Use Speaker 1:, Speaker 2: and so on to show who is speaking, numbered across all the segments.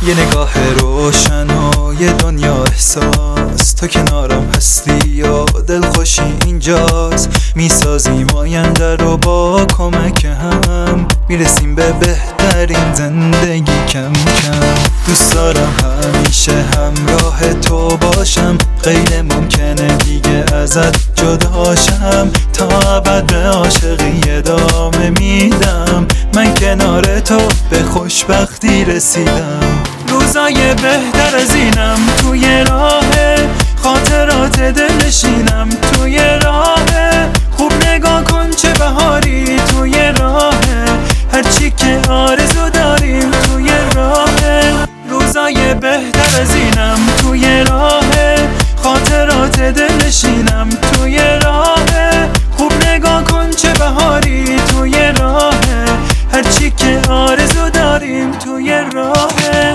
Speaker 1: یه نگاه روشن و یه دنیا احساس، تو کنارم هستی و دلخوشی اینجاست. میسازیم آینده رو با کمک هم، میرسیم به بهترین زندگی کم کم. دوست دارم همیشه همراه تو باشم، غیر ممکنه دیگه ازت جداشم. تا ابد به عاشقی ادامه میدم، من کنار تو به خوشبختی رسیدم. روزای بهتر از اینم توی راه، خاطرات دلنشینم توی راه. خوب نگاه کن چه بهاری توی راه، هرچی که آرزو داریم توی راه. روزای بهتر از اینم توی راه، خاطرات دلنشینم توی راه. خوب نگاه کن چه بهاری توی راه، هرچی که آرزو داریم توی راه.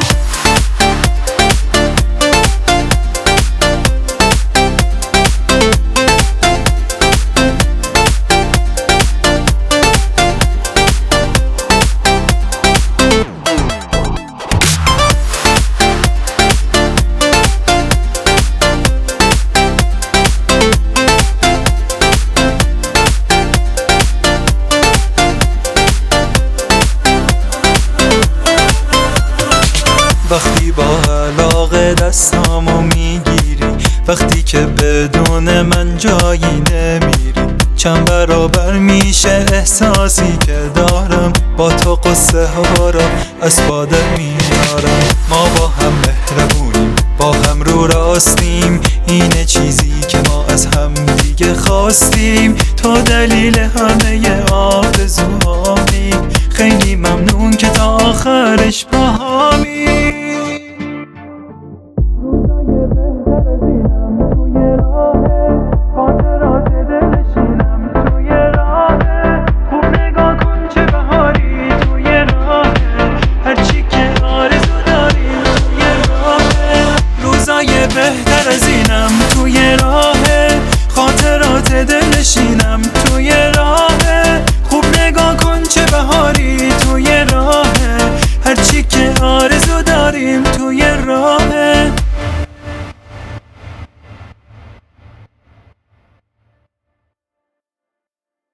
Speaker 1: وقتی با علاقه دستامو میگیری، وقتی که بدون من جایی نمیری، چند برابر میشه احساسی که دارم. با تو قصه ها را از باده میارم. ما با هم مهربونیم، با هم رو راستیم، اینه چیزی که ما از هم دیگه خواستیم. تو دلیل همه آرزوهامی، خیلی ممنون که تا آخرش با همی. روزای بهتر از اینم